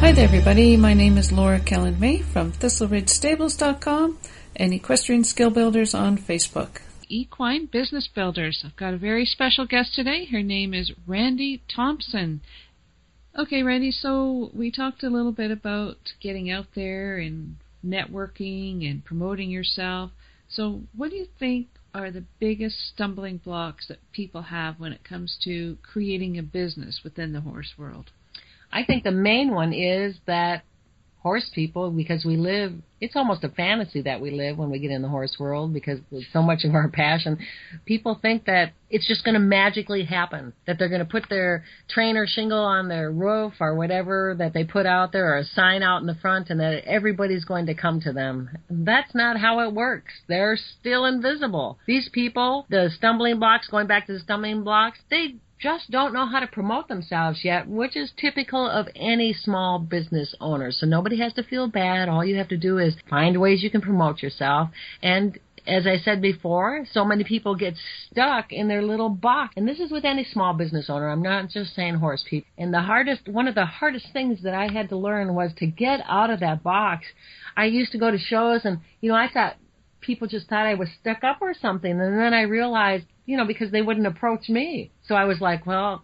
Hi there, everybody. My name is Laura Kellen May from ThistleRidgeStables.com and Equestrian Skill Builders on Facebook. Equine Business Builders. I've got a very special guest today. Her name is Randy Thompson. Okay, Randy, so we talked a little bit about getting out there and networking and promoting yourself. So what do you think are the biggest stumbling blocks that people have when it comes to creating a business within the horse world? I think the main one is that horse people, because we live, it's almost a fantasy that we live when we get in the horse world because it's so much of our passion. People think that it's just going to magically happen, that they're going to put their trainer shingle on their roof or whatever that they put out there or a sign out in the front and that everybody's going to come to them. That's not how it works. They're still invisible. These people, the stumbling blocks, going back to the stumbling blocks, they just don't know how to promote themselves yet, which is typical of any small business owner. So nobody has to feel bad. All you have to do is find ways you can promote yourself. And as I said before, so many people get stuck in their little box. And this is with any small business owner. I'm not just saying horse people. And one of the hardest things that I had to learn was to get out of that box. I used to go to shows and, I thought people just thought I was stuck up or something. And then I realized, because they wouldn't approach me. So I was like, well,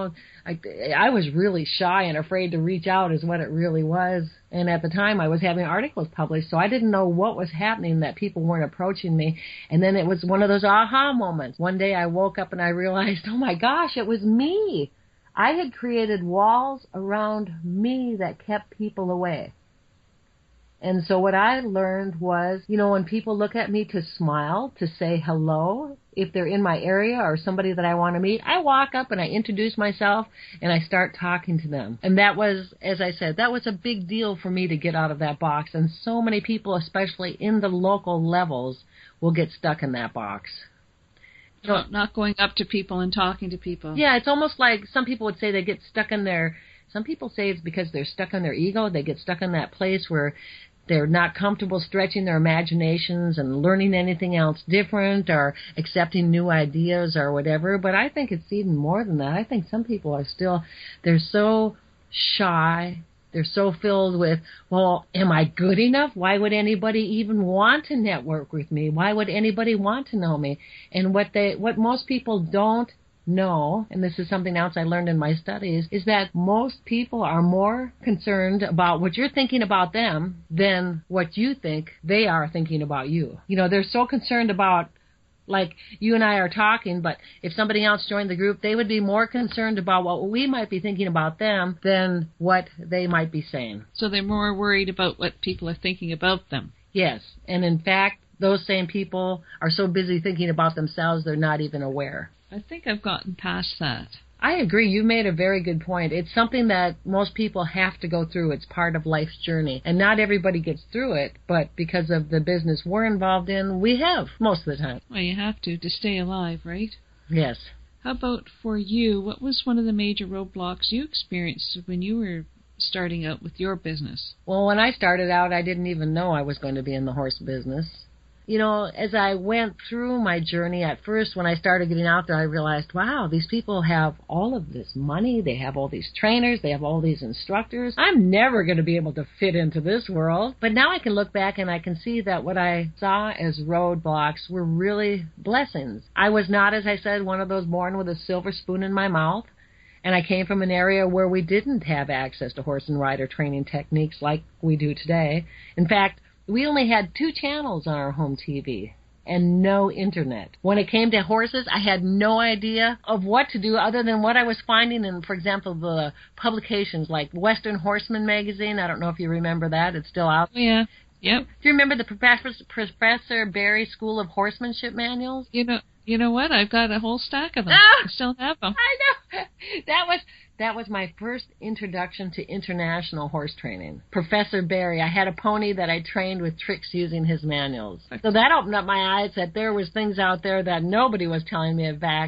I was really shy and afraid to reach out is what it really was. And at the time I was having articles published, so I didn't know what was happening, that people weren't approaching me. And then it was one of those aha moments. One day I woke up and I realized, oh my gosh, it was me. I had created walls around me that kept people away. And so what I learned was, when people look at me, to smile, to say hello. If they're in my area or somebody that I want to meet, I walk up and I introduce myself and I start talking to them. And that was, as I said, that was a big deal for me to get out of that box. And so many people, especially in the local levels, will get stuck in that box. Not going up to people and talking to people. Yeah, it's almost like some people would say they get stuck in some people say it's because they're stuck in their ego. They get stuck in that place where they're not comfortable stretching their imaginations and learning anything else different or accepting new ideas or whatever. But I think it's even more than that. I think some people are they're so shy. They're so filled with, well, am I good enough? Why would anybody even want to network with me? Why would anybody want to know me? And what most people don't know, and this is something else I learned in my studies, is that most people are more concerned about what you're thinking about them than what you think they are thinking about you. They're so concerned about, like you and I are talking, but if somebody else joined the group, they would be more concerned about what we might be thinking about them than what they might be saying. So they're more worried about what people are thinking about them. Yes, and in fact, those same people are so busy thinking about themselves, they're not even aware. I think I've gotten past that. I agree. You made a very good point. It's something that most people have to go through. It's part of life's journey. And not everybody gets through it, but because of the business we're involved in, we have most of the time. Well, you have to stay alive, right? Yes. How about for you? What was one of the major roadblocks you experienced when you were starting out with your business? Well, when I started out, I didn't even know I was going to be in the horse business. As I went through my journey, at first when I started getting out there, I realized, wow, these people have all of this money. They have all these trainers. They have all these instructors. I'm never going to be able to fit into this world. But now I can look back and I can see that what I saw as roadblocks were really blessings. I was not, as I said, one of those born with a silver spoon in my mouth. And I came from an area where we didn't have access to horse and rider training techniques like we do today. In fact, we only had 2 channels on our home TV and no internet. When it came to horses, I had no idea of what to do other than what I was finding in, for example, the publications like Western Horseman magazine. I don't know if you remember that. It's still out. Yeah. Yep. Do you remember the Professor Barry School of Horsemanship manuals? You know what? I've got a whole stack of them. I still have them. I know. That was my first introduction to international horse training. Professor Barry. I had a pony that I trained with tricks using his manuals. So that opened up my eyes that there was things out there that nobody was telling me about.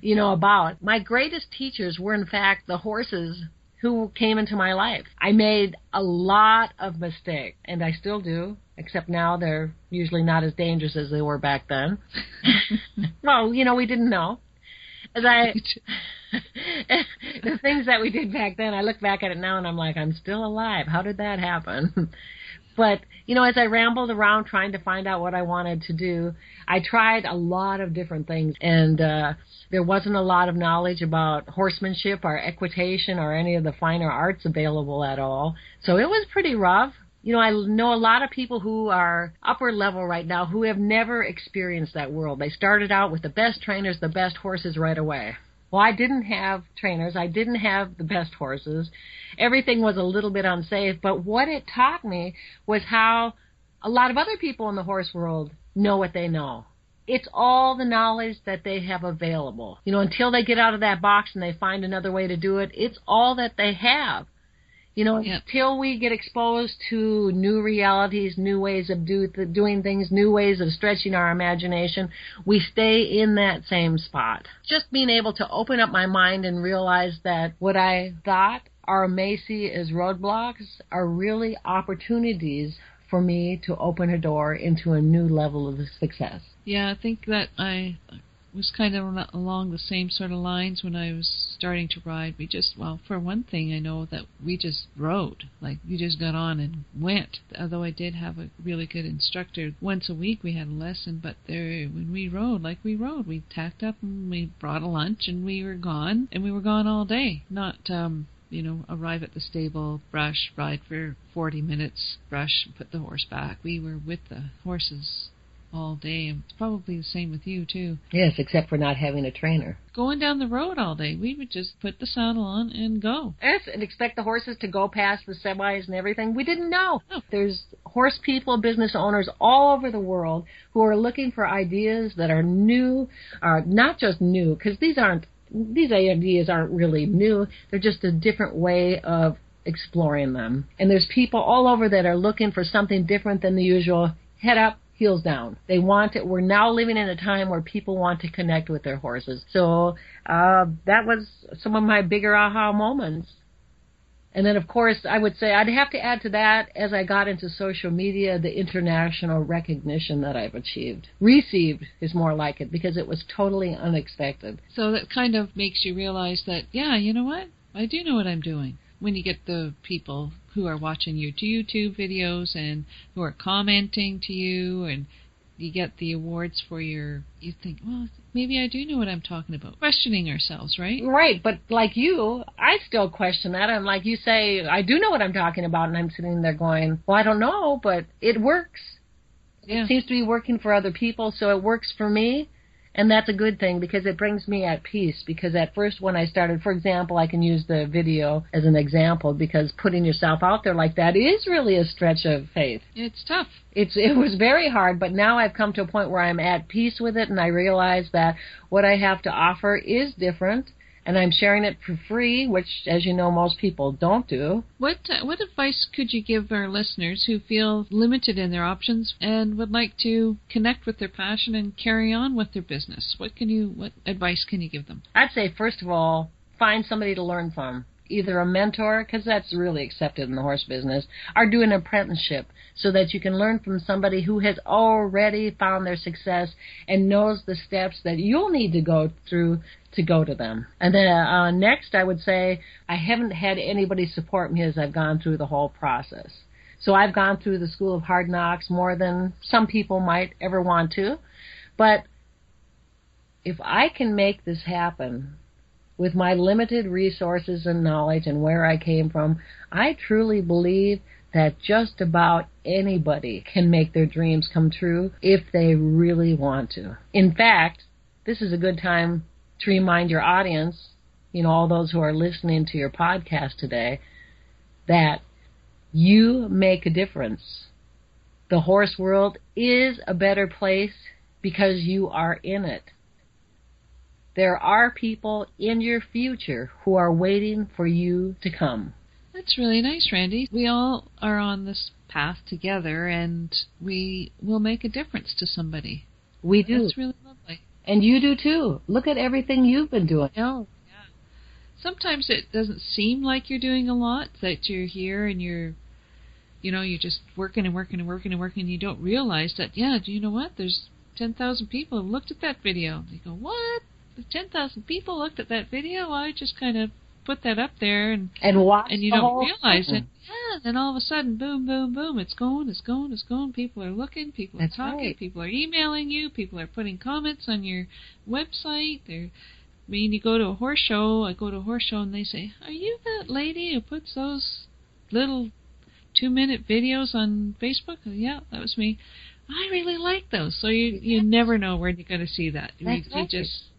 My greatest teachers were, in fact, the horses who came into my life. I made a lot of mistakes, and I still do, except now they're usually not as dangerous as they were back then. Well, we didn't know. the things that we did back then, I look back at it now and I'm like, I'm still alive. How did that happen? But, as I rambled around trying to find out what I wanted to do, I tried a lot of different things. And there wasn't a lot of knowledge about horsemanship or equitation or any of the finer arts available at all. So it was pretty rough. I know a lot of people who are upper level right now who have never experienced that world. They started out with the best trainers, the best horses right away. Well, I didn't have trainers. I didn't have the best horses. Everything was a little bit unsafe. But what it taught me was how a lot of other people in the horse world know what they know. It's all the knowledge that they have available. Until they get out of that box and they find another way to do it, it's all that they have. Until we get exposed to new realities, new ways of doing things, new ways of stretching our imagination, we stay in that same spot. Just being able to open up my mind and realize that what I thought are may see as roadblocks are really opportunities for me to open a door into a new level of success. Yeah, I think that I was kind of along the same sort of lines when I was starting to ride. For one thing, I know that we just rode. Like, we just got on and went. Although I did have a really good instructor. Once a week we had a lesson, but when we rode, we tacked up and we brought a lunch and we were gone. And we were gone all day. Not, arrive at the stable, brush, ride for 40 minutes, brush, put the horse back. We were with the horses all day. It's probably the same with you, too. Yes, except for not having a trainer. Going down the road all day, we would just put the saddle on and go. Yes, and expect the horses to go past the semis and everything. We didn't know. No. There's horse people, business owners all over the world who are looking for ideas that are new, or not just new, because these ideas aren't really new. They're just a different way of exploring them. And there's people all over that are looking for something different than the usual head up, heels down. They want it. We're now living in a time where people want to connect with their horses. So that was some of my bigger aha moments. And then, of course, I would say I'd have to add to that, as I got into social media, the international recognition that I've received is more like it, because it was totally unexpected. So that kind of makes you realize that, yeah, you know what? I do know what I'm doing. When you get the people who are watching your YouTube videos and who are commenting to you, and you get the awards for you think, well, maybe I do know what I'm talking about. Questioning ourselves, right? Right, but like you, I still question that. I'm like, you say, I do know what I'm talking about, and I'm sitting there going, well, I don't know, but it works. Yeah. It seems to be working for other people, so it works for me. And that's a good thing, because it brings me at peace. Because at first when I started, for example, I can use the video as an example, because putting yourself out there like that is really a stretch of faith. It's tough. It was very hard, but now I've come to a point where I'm at peace with it, and I realize that what I have to offer is different, and I'm sharing it for free, which, as you know, most people don't do. What advice could you give our listeners who feel limited in their options and would like to connect with their passion and carry on with their business? What advice can you give them? I'd say, first of all, find somebody to learn from. Either a mentor, because that's really accepted in the horse business, or do an apprenticeship so that you can learn from somebody who has already found their success and knows the steps that you'll need to go through to go to them. And then next, I would say I haven't had anybody support me as I've gone through the whole process. So I've gone through the school of hard knocks more than some people might ever want to. But if I can make this happen with my limited resources and knowledge and where I came from, I truly believe that just about anybody can make their dreams come true if they really want to. In fact, this is a good time to remind your audience, all those who are listening to your podcast today, that you make a difference. The horse world is a better place because you are in it. There are people in your future who are waiting for you to come. That's really nice, Randy. We all are on this path together, and we will make a difference to somebody. We do. That's really lovely. And you do, too. Look at everything you've been doing. Oh, yeah. Sometimes it doesn't seem like you're doing a lot, that you're here and you're just working and working and working and working, and you don't realize that, do you know what? There's 10,000 people who looked at that video. You go, what? 10,000 people looked at that video? I just kind of put that up there and watch and you the don't whole realize thing. it. Yeah, then all of a sudden, boom, boom, boom, it's going. People are looking, people are That's talking, right. people are emailing you, people are putting comments on your website. You go to a horse show, I go to a horse show and they say, are you that lady who puts those little 2-minute videos on Facebook? Yeah, that was me. I really like those. So you never know where you're going to see that. That's right.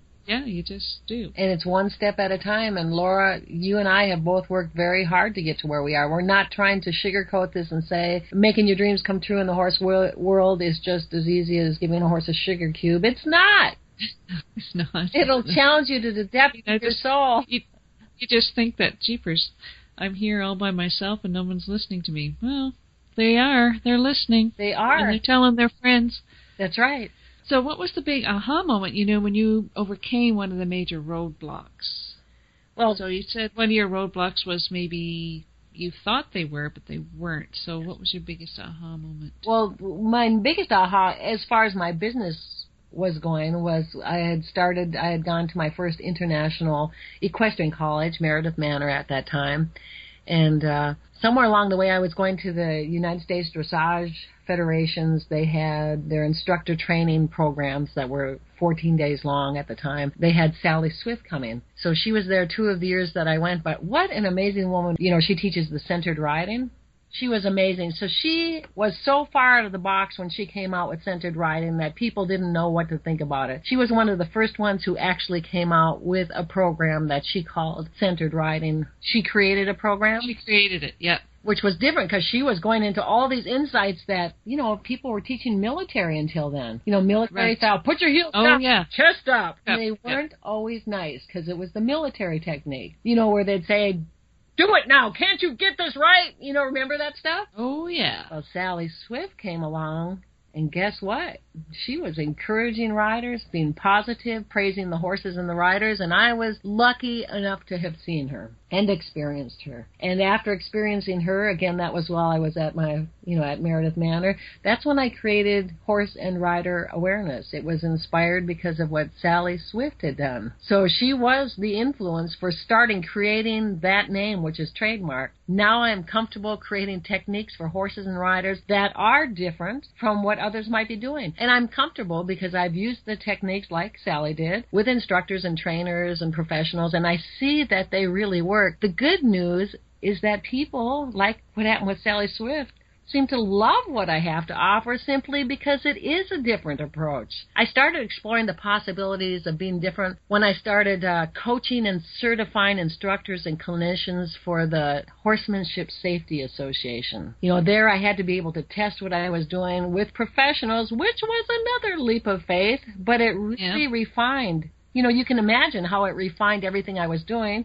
You just do. And it's one step at a time. And Laura, you and I have both worked very hard to get to where we are. We're not trying to sugarcoat this and say making your dreams come true in the horse world is just as easy as giving a horse a sugar cube. It's not. It's not. It'll challenge you to the depth of your soul. You just think that, jeepers, I'm here all by myself and no one's listening to me. Well, they are. They're listening. They are. And they're telling their friends. That's right. So what was the big aha moment, when you overcame one of the major roadblocks? Well, so you said one of your roadblocks was maybe you thought they were, but they weren't. So what was your biggest aha moment? Well, my biggest aha, as far as my business was going, was I had gone to my first international equestrian college, Meredith Manor at that time. And somewhere along the way, I was going to the United States Dressage Federations. They had their instructor training programs that were 14 days long at the time. They had Sally Swift come in. So she was there 2 of the years that I went. But what an amazing woman. She teaches the centered riding. She was amazing. So she was so far out of the box when she came out with centered riding that people didn't know what to think about it. She was one of the first ones who actually came out with a program that she called centered riding. She created a program. She created it, yep. Which was different because she was going into all these insights that, people were teaching military until then. Military style, put your heels down, chest up. Yep. And they weren't always nice because it was the military technique, where they'd say, do it now. Can't you get this right? Remember that stuff? Oh, yeah. Well, Sally Swift came along, and guess what? She was encouraging riders, being positive, praising the horses and the riders, and I was lucky enough to have seen her and experienced her. And after experiencing her, again, that was while I was at at Meredith Manor, that's when I created Horse and Rider Awareness. It was inspired because of what Sally Swift had done. So she was the influence for creating that name, which is trademark. Now I'm comfortable creating techniques for horses and riders that are different from what others might be doing. And I'm comfortable because I've used the techniques like Sally did with instructors and trainers and professionals, and I see that they really work. The good news is that people, like what happened with Sally Swift, seem to love what I have to offer simply because it is a different approach. I started exploring the possibilities of being different when I started coaching and certifying instructors and clinicians for the Horsemanship Safety Association. There I had to be able to test what I was doing with professionals, which was another leap of faith, but it really refined. You can imagine how it refined everything I was doing.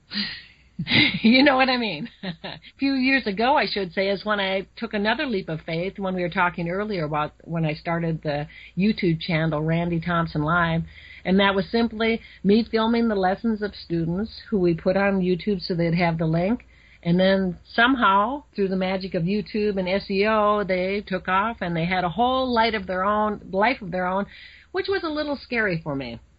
You know what I mean? A few years ago, I should say, is when I took another leap of faith when we were talking earlier about when I started the YouTube channel, Randy Thompson Live. And that was simply me filming the lessons of students who we put on YouTube so they'd have the link. And then somehow, through the magic of YouTube and SEO, they took off and they had a whole life of their own, which was a little scary for me.